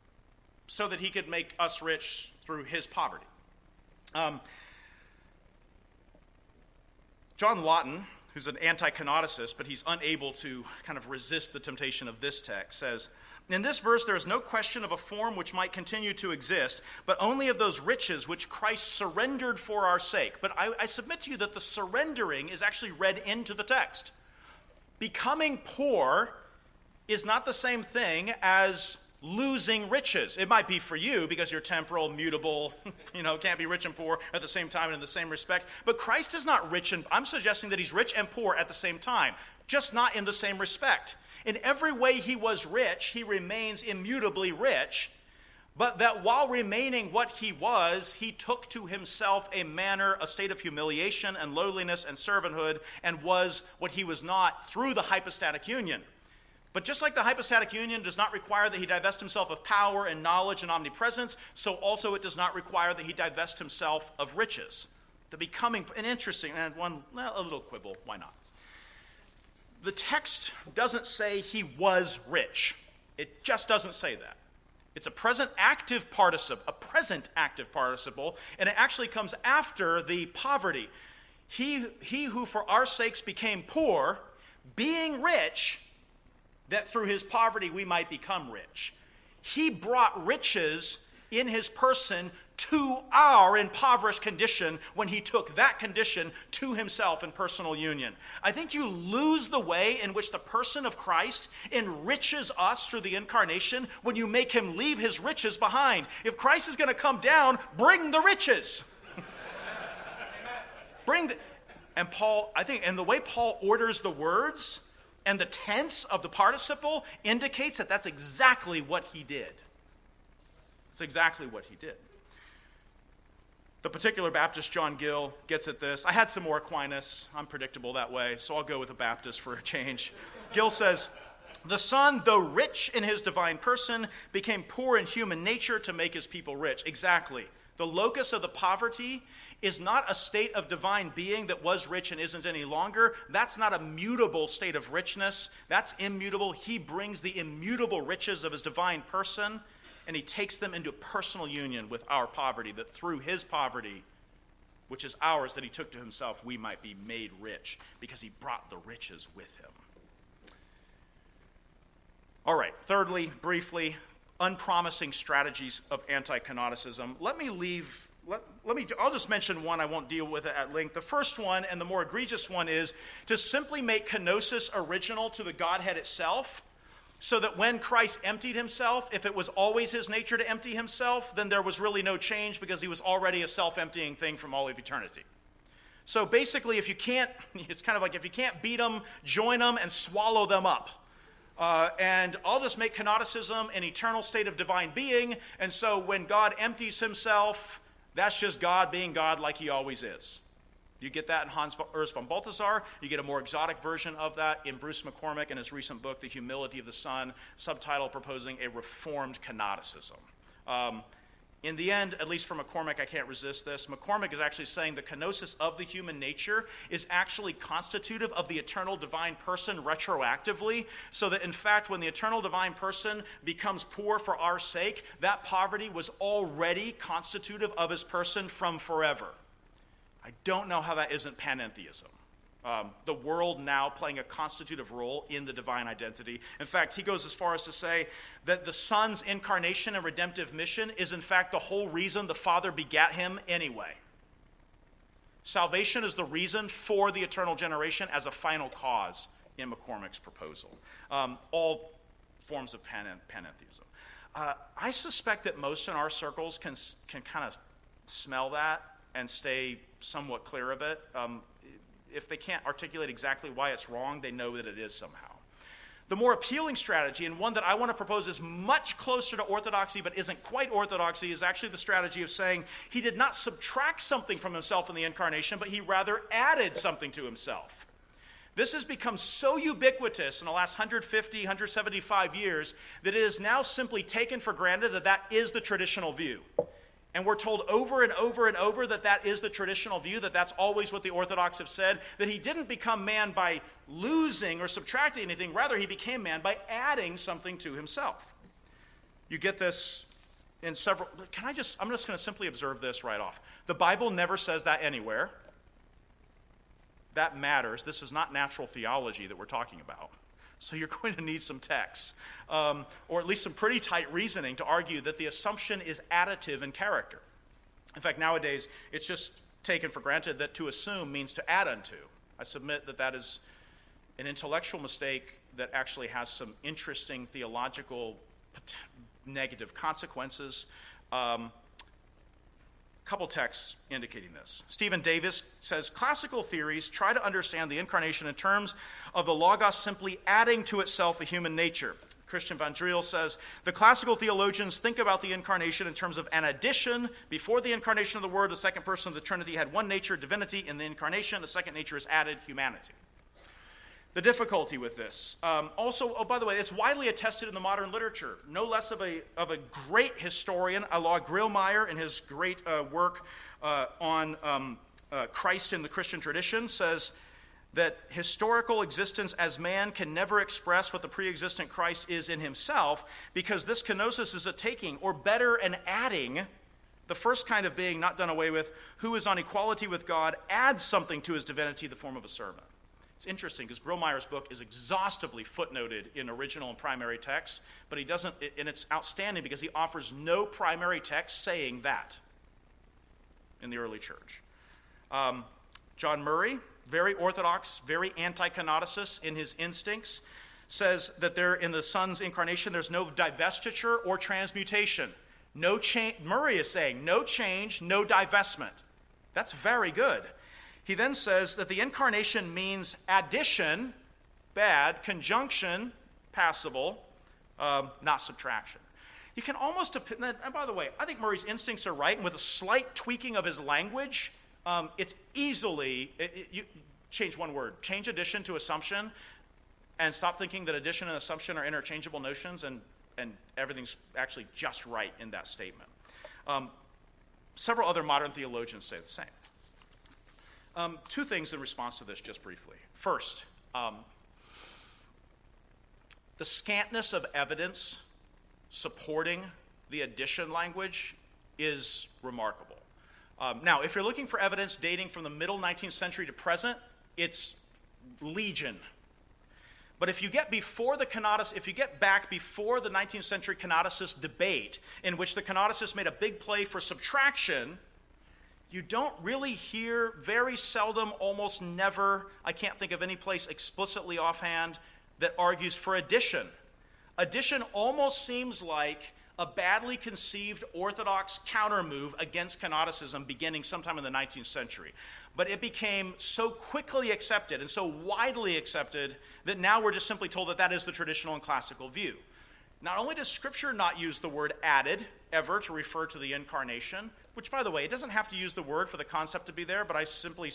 so that he could make us rich through his poverty. John Lawton, who's an anti-canonicist, but he's unable to kind of resist the temptation of this text, says, in this verse there is no question of a form which might continue to exist, but only of those riches which Christ surrendered for our sake. But I submit to you that the surrendering is actually read into the text. Becoming poor is not the same thing as losing riches. It might be for you because you're temporal, mutable, can't be rich and poor at the same time and in the same respect. But Christ is not rich, and I'm suggesting that he's rich and poor at the same time, just not in the same respect. In every way he was rich, he remains immutably rich, but that while remaining what he was, he took to himself a state of humiliation and lowliness and servanthood, and was what he was not through the hypostatic union. But just like the hypostatic union does not require that he divest himself of power and knowledge and omnipresence, so also it does not require that he divest himself of riches. The becoming, and interesting, and a little quibble, why not? The text doesn't say he was rich. It just doesn't say that. It's a present active participle, and it actually comes after the poverty. He who for our sakes became poor, being rich, that through his poverty we might become rich. He brought riches in his person to our impoverished condition when he took that condition to himself in personal union. I think you lose the way in which the person of Christ enriches us through the incarnation when you make him leave his riches behind. If Christ is going to come down, bring the riches. And Paul, I think, and the way Paul orders the words and the tense of the participle indicates that that's exactly what he did. It's exactly what he did. The particular Baptist John Gill gets at this. I had some more Aquinas. I'm predictable that way, so I'll go with a Baptist for a change. Gill says, the Son, though rich in his divine person, became poor in human nature to make his people rich. Exactly. The locus of the poverty is not a state of divine being that was rich and isn't any longer. That's not a mutable state of richness. That's immutable. He brings the immutable riches of his divine person, and he takes them into personal union with our poverty, that through his poverty, which is ours, that he took to himself, we might be made rich, because he brought the riches with him. All right, thirdly, briefly, unpromising strategies of anti-canonicism. I'll just mention one. I won't deal with it at length. The first one, and the more egregious one, is to simply make kenosis original to the Godhead itself, so that when Christ emptied himself, if it was always his nature to empty himself, then there was really no change, because he was already a self-emptying thing from all of eternity. So basically, it's kind of like if you can't beat them, join them and swallow them up. And I'll just make canonicism an eternal state of divine being, and so when God empties himself, that's just God being God like he always is. You get that in Hans Urs von Balthasar. You get a more exotic version of that in Bruce McCormick in his recent book, The Humility of the Son, subtitle proposing a reformed canonicism. In the end, at least for McCormick, I can't resist this. McCormick is actually saying the kenosis of the human nature is actually constitutive of the eternal divine person retroactively, so that in fact, when the eternal divine person becomes poor for our sake, that poverty was already constitutive of his person from forever. I don't know how that isn't panentheism. The world now playing a constitutive role in the divine identity. In fact, he goes as far as to say that the Son's incarnation and redemptive mission is in fact the whole reason the Father begat him anyway. Salvation is the reason for the eternal generation as a final cause in McCormick's proposal. All forms of panentheism. I suspect that most in our circles can kind of smell that and stay somewhat clear of it. If they can't articulate exactly why it's wrong, they know that it is somehow. The more appealing strategy, and one that I want to propose is much closer to orthodoxy but isn't quite orthodoxy, is actually the strategy of saying he did not subtract something from himself in the incarnation, but he rather added something to himself. This has become so ubiquitous in the last 150, 175 years that it is now simply taken for granted that that is the traditional view. And we're told over and over and over that that is the traditional view, that that's always what the Orthodox have said, that he didn't become man by losing or subtracting anything. Rather, he became man by adding something to himself. You get this in several... I'm just going to simply observe this right off. The Bible never says that anywhere. That matters. This is not natural theology that we're talking about. So you're going to need some texts, or at least some pretty tight reasoning to argue that the assumption is additive in character. In fact, nowadays, it's just taken for granted that to assume means to add unto. I submit that that is an intellectual mistake that actually has some interesting theological negative consequences. Couple texts indicating this. Stephen Davis says, classical theories try to understand the incarnation in terms of the Logos simply adding to itself a human nature. Christian Van Driel says, the classical theologians think about the incarnation in terms of an addition. Before the incarnation of the Word, the second person of the Trinity had one nature, divinity. In the incarnation, the second nature is added, humanity. The difficulty with this. Also, by the way, it's widely attested in the modern literature. No less of a great historian, Alain Grillmeyer, in his great work on Christ in the Christian tradition, says that historical existence as man can never express what the pre-existent Christ is in himself, because this kenosis is a taking, or better, an adding. The first kind of being, not done away with, who is on equality with God, adds something to his divinity, the form of a servant. It's interesting because Grillmeyer's book is exhaustively footnoted in original and primary texts, but he doesn't, and it's outstanding because he offers no primary text saying that in the early church. John Murray, very orthodox, very anti-canonicist in his instincts, says that there in the Son's incarnation there's no divestiture or transmutation. No change. Murray is saying no change, no divestment. That's very good. He then says that the incarnation means addition, bad, conjunction, passable, not subtraction. You can almost, and by the way, I think Murray's instincts are right, and with a slight tweaking of his language, it's easily, you change one word, change addition to assumption, and stop thinking that addition and assumption are interchangeable notions, and everything's actually just right in that statement. Several other modern theologians say the same. Two things in response to this, just briefly. First, the scantness of evidence supporting the addition language is remarkable. Now, if you're looking for evidence dating from the middle 19th century to present, it's legion. But if you get back before the 19th century canonicist debate, in which the canonicists made a big play for subtraction, you don't really hear, very seldom, almost never, I can't think of any place explicitly offhand that argues for addition. Addition almost seems like a badly conceived Orthodox countermove against canonicism beginning sometime in the 19th century. But it became so quickly accepted and so widely accepted that now we're just simply told that that is the traditional and classical view. Not only does Scripture not use the word added ever to refer to the incarnation, which, by the way, it doesn't have to use the word for the concept to be there, but I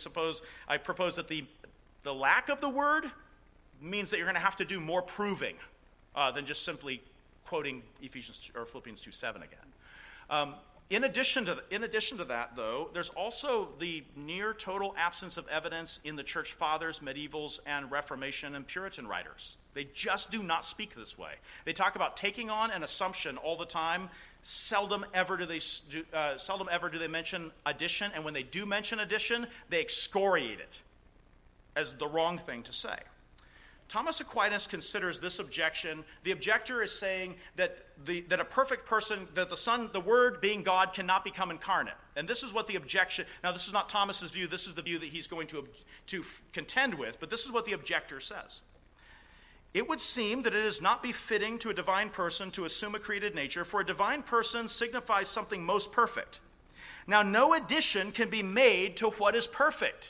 propose that the lack of the word means that you're going to have to do more proving than just simply quoting Ephesians or Philippians 2:7 again. In addition to that, though, there's also the near total absence of evidence in the Church Fathers, medievals, and Reformation and Puritan writers. They just do not speak this way. They talk about taking on an assumption all the time. Seldom ever do they mention addition, and when they do mention addition, they excoriate it as the wrong thing to say. Thomas Aquinas considers this objection. The objector is saying that a perfect person, that the Son, the Word being God, cannot become incarnate. And this is what the objection, now this is not Thomas's view, this is the view that he's going to contend with, but this is what the objector says. It would seem that it is not befitting to a divine person to assume a created nature, for a divine person signifies something most perfect. Now, no addition can be made to what is perfect.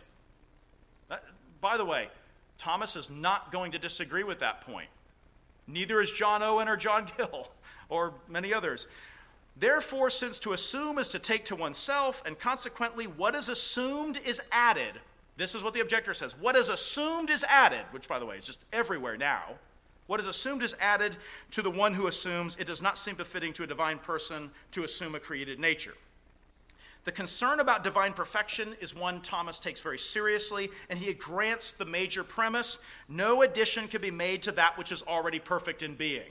By the way, Thomas is not going to disagree with that point. Neither is John Owen or John Gill or many others. Therefore, since to assume is to take to oneself, and consequently what is assumed is added. This is what the objector says. What is assumed is added, which, by the way, is just everywhere now. What is assumed is added to the one who assumes. It does not seem befitting to a divine person to assume a created nature. The concern about divine perfection is one Thomas takes very seriously, and he grants the major premise: no addition can be made to that which is already perfect in being.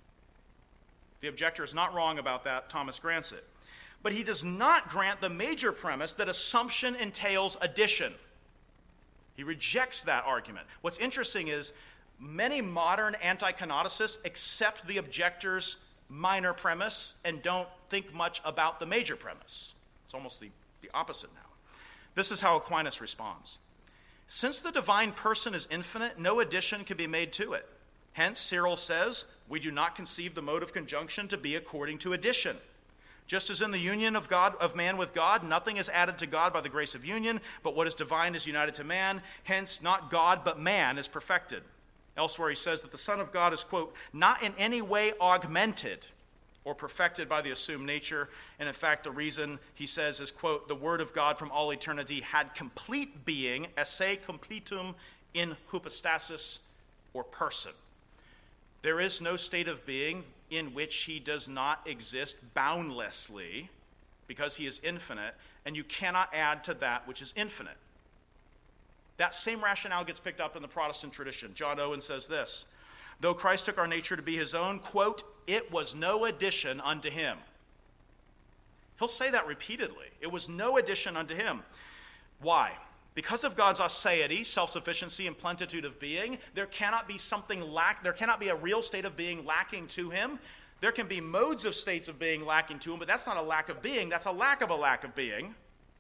The objector is not wrong about that. Thomas grants it. But he does not grant the major premise that assumption entails addition. He rejects that argument. What's interesting is many modern anti-canonicists accept the objector's minor premise and don't think much about the major premise. It's almost the opposite now. This is how Aquinas responds. Since the divine person is infinite, no addition can be made to it. Hence, Cyril says, we do not conceive the mode of conjunction to be according to addition. Just as in the union of man with God, nothing is added to God by the grace of union, but what is divine is united to man. Hence, not God, but man is perfected. Elsewhere, he says that the Son of God is, quote, not in any way augmented or perfected by the assumed nature. And in fact, the reason, he says, is, quote, the Word of God from all eternity had complete being, esse completum in hypostasis, or person. There is no state of being in which he does not exist boundlessly, because he is infinite, and you cannot add to that which is infinite. That same rationale gets picked up in the Protestant tradition. John Owen says this: though Christ took our nature to be his own, quote, it was no addition unto him. He'll say that repeatedly. It was no addition unto him. Why? Because of God's aseity, self-sufficiency, and plenitude of being, there cannot be there cannot be a real state of being lacking to him. There can be modes of states of being lacking to him, but that's not a lack of being, that's a lack of being.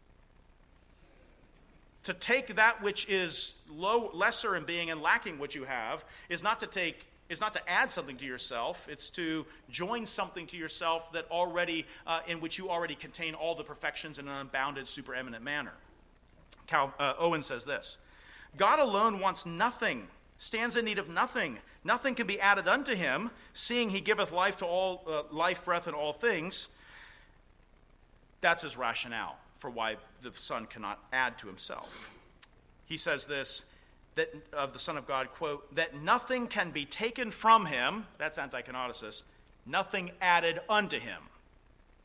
To take that which is lesser in being and lacking what you have is not to add something to yourself. It's to join something to yourself that already, in which you already contain all the perfections in an unbounded, supereminent manner. Owen says this: God alone wants nothing, stands in need of nothing. Nothing can be added unto him, seeing he giveth life to all, life, breath, and all things. That's his rationale for why the Son cannot add to himself. He says this, that of the Son of God, quote, that nothing can be taken from him, that's anti-canonicis, nothing added unto him.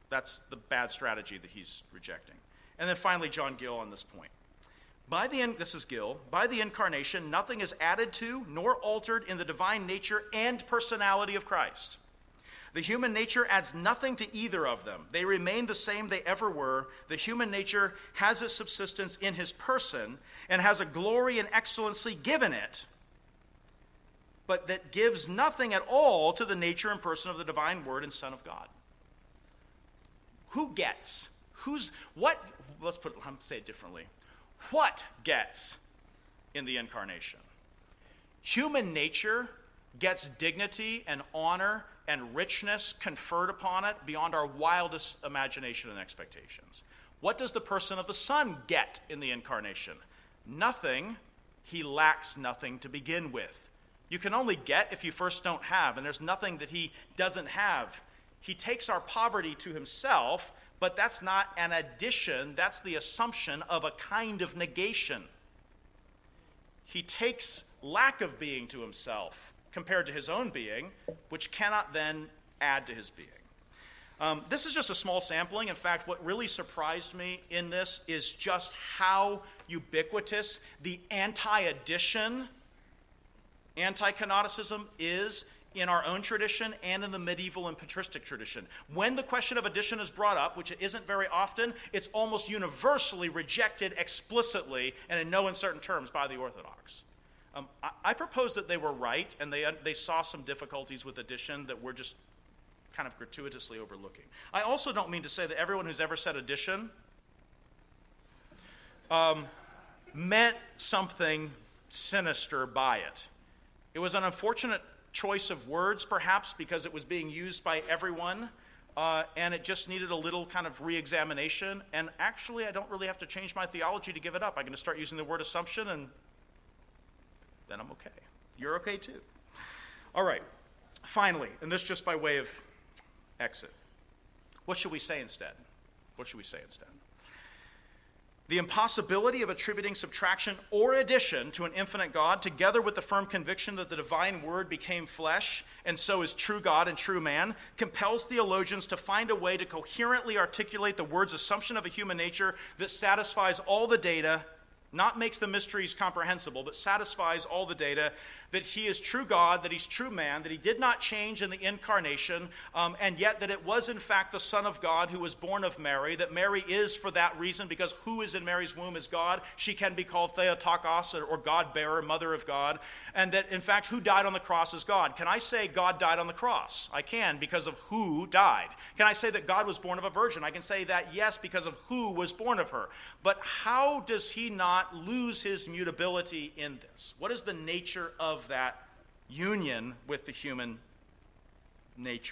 That's the bad strategy that he's rejecting. And then finally, John Gill on this point. This is Gill. By the incarnation, nothing is added to nor altered in the divine nature and personality of Christ. The human nature adds nothing to either of them. They remain the same they ever were. The human nature has its subsistence in his person and has a glory and excellency given it, but that gives nothing at all to the nature and person of the divine Word and Son of God. Who gets? Let's say it differently. What gets in the incarnation? Human nature gets dignity and honor and richness conferred upon it beyond our wildest imagination and expectations. What does the person of the Son get in the incarnation? Nothing. He lacks nothing to begin with. You can only get if you first don't have, and there's nothing that he doesn't have. He takes our poverty to himself, but that's not an addition. That's the assumption of a kind of negation. He takes lack of being to himself compared to his own being, which cannot then add to his being. This is just a small sampling. In fact, what really surprised me in this is just how ubiquitous the anti-addition, anti-canonicism is in our own tradition and in the medieval and patristic tradition. When the question of addition is brought up, which it isn't very often, it's almost universally rejected explicitly and in no uncertain terms by the Orthodox. I propose that they were right, and they saw some difficulties with addition that we're just kind of gratuitously overlooking. I also don't mean to say that everyone who's ever said addition meant something sinister by it. It was an unfortunate choice of words, perhaps, because it was being used by everyone, and it just needed a little kind of re-examination. And actually, I don't really have to change my theology to give it up. I'm going to start using the word assumption, and then I'm okay. You're okay too. All right. Finally, and this just by way of exit. What should we say instead? The impossibility of attributing subtraction or addition to an infinite God, together with the firm conviction that the divine Word became flesh and so is true God and true man, compels theologians to find a way to coherently articulate the Word's assumption of a human nature that satisfies all the data, not makes the mysteries comprehensible, but satisfies all the data, that he is true God, that he's true man, that he did not change in the incarnation, and yet that it was in fact the Son of God who was born of Mary, that Mary is for that reason, because who is in Mary's womb is God. She can be called Theotokos, or God-bearer, mother of God, and that in fact who died on the cross is God. Can I say God died on the cross? I can, because of who died. Can I say that God was born of a virgin? I can say that, yes, because of who was born of her. But how does he not lose his mutability in this? What is the nature of that union with the human nature?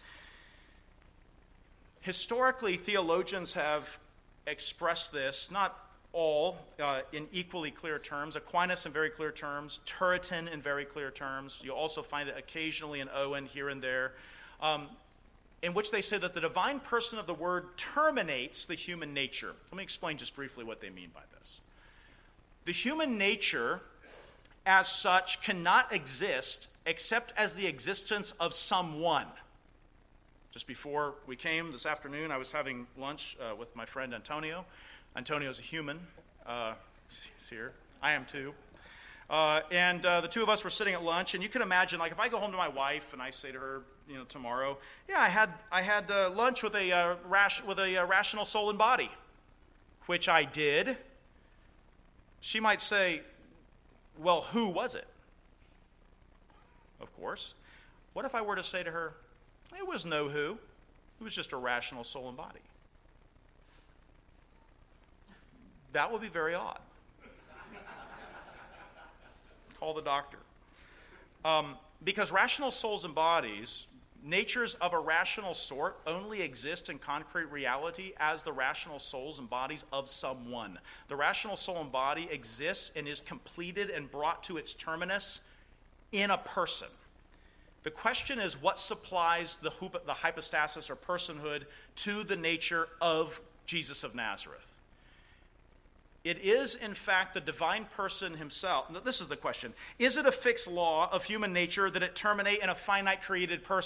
Historically, theologians have expressed this, not all in equally clear terms. Aquinas in very clear terms, Turretin in very clear terms. You'll also find it occasionally in Owen here and there, in which they say that the divine person of the Word terminates the human nature. Let me explain just briefly what they mean by this. The human nature, as such, cannot exist except as the existence of someone. Just before we came this afternoon, I was having lunch with my friend Antonio. Antonio's a human. He's here. I am too. And the two of us were sitting at lunch, and you can imagine, like, if I go home to my wife and I say to her, tomorrow, yeah, I had lunch with a rational soul and body, which I did. She might say, well, who was it? Of course. What if I were to say to her, it was no who. It was just a rational soul and body. That would be very odd. Call the doctor. Because rational souls and bodies, natures of a rational sort, only exist in concrete reality as the rational souls and bodies of someone. The rational soul and body exists and is completed and brought to its terminus in a person. The question is, what supplies the hypostasis or personhood to the nature of Jesus of Nazareth? It is, in fact, the divine person himself. This is the question. Is it a fixed law of human nature that it terminate in a finite created person?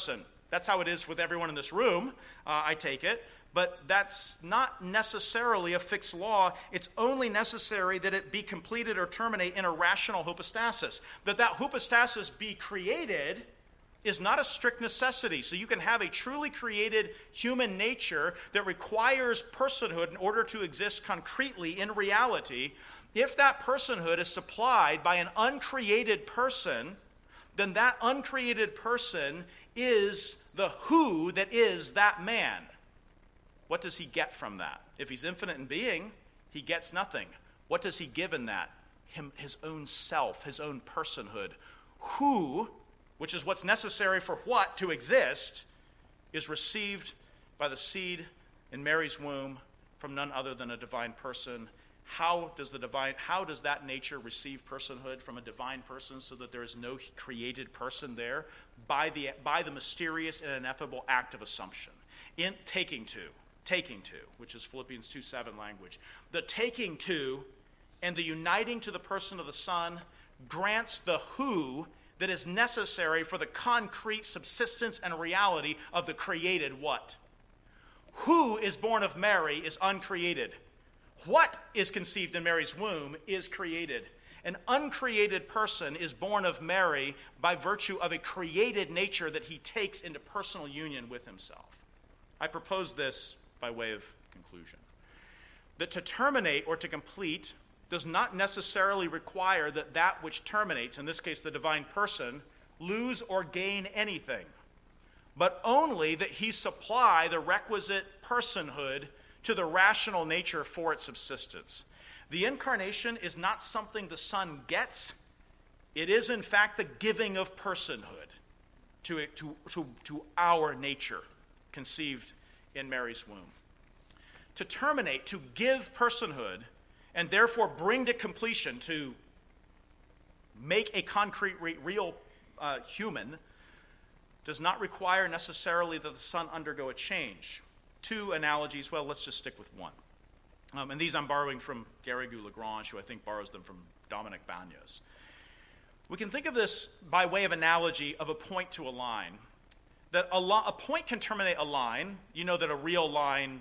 That's how it is with everyone in this room, I take it. But that's not necessarily a fixed law. It's only necessary that it be completed or terminate in a rational hypostasis. That hypostasis be created is not a strict necessity. So you can have a truly created human nature that requires personhood in order to exist concretely in reality. If that personhood is supplied by an uncreated person, then that uncreated person is the who that is that man. What does he get from that? If he's infinite in being, he gets nothing. What does he give in that? His own self, his own personhood. Who, which is what's necessary for what to exist, is received by the seed in Mary's womb from none other than a divine person. How does that nature receive personhood from a divine person so that there is no created person there? By the mysterious and ineffable act of assumption. In taking to, which is Philippians 2:7 language. The taking to and the uniting to the person of the Son grants the who that is necessary for the concrete subsistence and reality of the created what? Who is born of Mary is uncreated. What is conceived in Mary's womb is created. An uncreated person is born of Mary by virtue of a created nature that he takes into personal union with himself. I propose this by way of conclusion. That to terminate or to complete does not necessarily require that which terminates, in this case the divine person, lose or gain anything, but only that he supply the requisite personhood to the rational nature for its subsistence. The incarnation is not something the Son gets. It is, in fact, the giving of personhood to our nature conceived in Mary's womb. To terminate, to give personhood, and therefore bring to completion, to make a concrete, real human, does not require necessarily that the Son undergo a change. Two analogies, well, let's just stick with one. And these I'm borrowing from Garrigou-Lagrange, who I think borrows them from Dominic Bagnes. We can think of this by way of analogy of a point to a line. That a point can terminate a line. You know that a real line,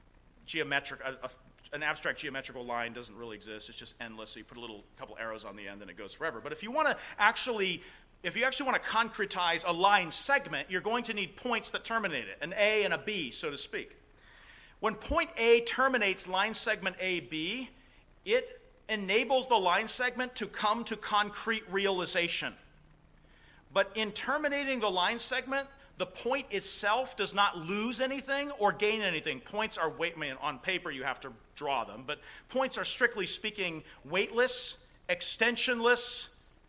an abstract geometrical line doesn't really exist. It's just endless. So you put a couple arrows on the end and it goes forever. But if you actually want to concretize a line segment, you're going to need points that terminate it, an A and a B, so to speak. When point A terminates line segment AB, it enables the line segment to come to concrete realization. But in terminating the line segment, the point itself does not lose anything or gain anything. Points are on paper you have to draw them, but points are strictly speaking weightless, extensionless.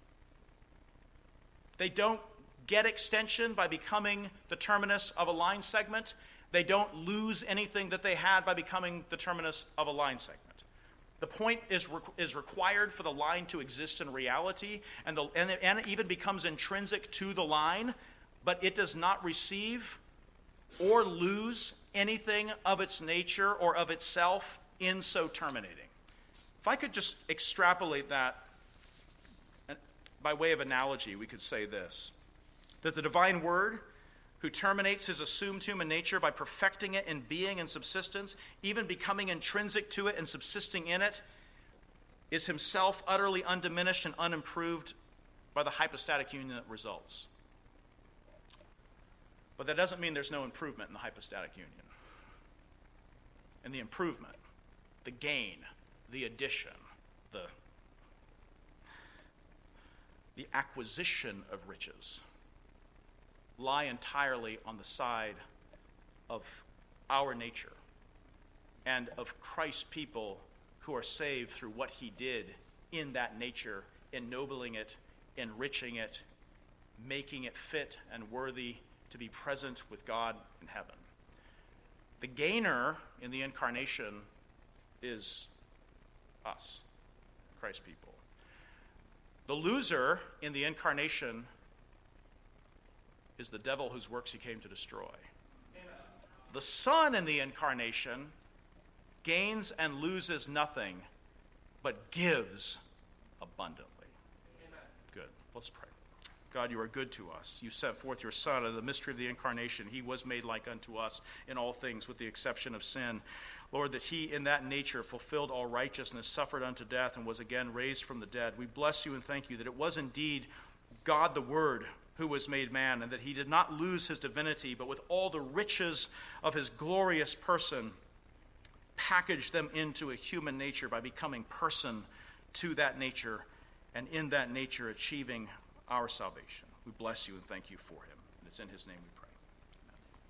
They don't get extension by becoming the terminus of a line segment. They don't lose anything that they had by becoming the terminus of a line segment. The point is required for the line to exist in reality, and it even becomes intrinsic to the line, but it does not receive or lose anything of its nature or of itself in so terminating. If I could just extrapolate that by way of analogy, we could say this, that the divine word, who terminates his assumed human nature by perfecting it in being and subsistence, even becoming intrinsic to it and subsisting in it, is himself utterly undiminished and unimproved by the hypostatic union that results. But that doesn't mean there's no improvement in the hypostatic union. And the improvement, the gain, the addition, the acquisition of riches lie entirely on the side of our nature and of Christ's people who are saved through what he did in that nature, ennobling it, enriching it, making it fit and worthy to be present with God in heaven. The gainer in the incarnation is us, Christ's people. The loser in the incarnation is the devil whose works he came to destroy. Amen. The Son in the incarnation gains and loses nothing, but gives abundantly. Amen. Good. Let's pray. God, you are good to us. You sent forth your Son in the mystery of the incarnation. He was made like unto us in all things, with the exception of sin. Lord, that he in that nature fulfilled all righteousness, suffered unto death, and was again raised from the dead. We bless you and thank you that it was indeed God the Word who was made man, and that he did not lose his divinity, but with all the riches of his glorious person, packaged them into a human nature by becoming person to that nature, and in that nature achieving our salvation. We bless you and thank you for him. And it's in his name we pray.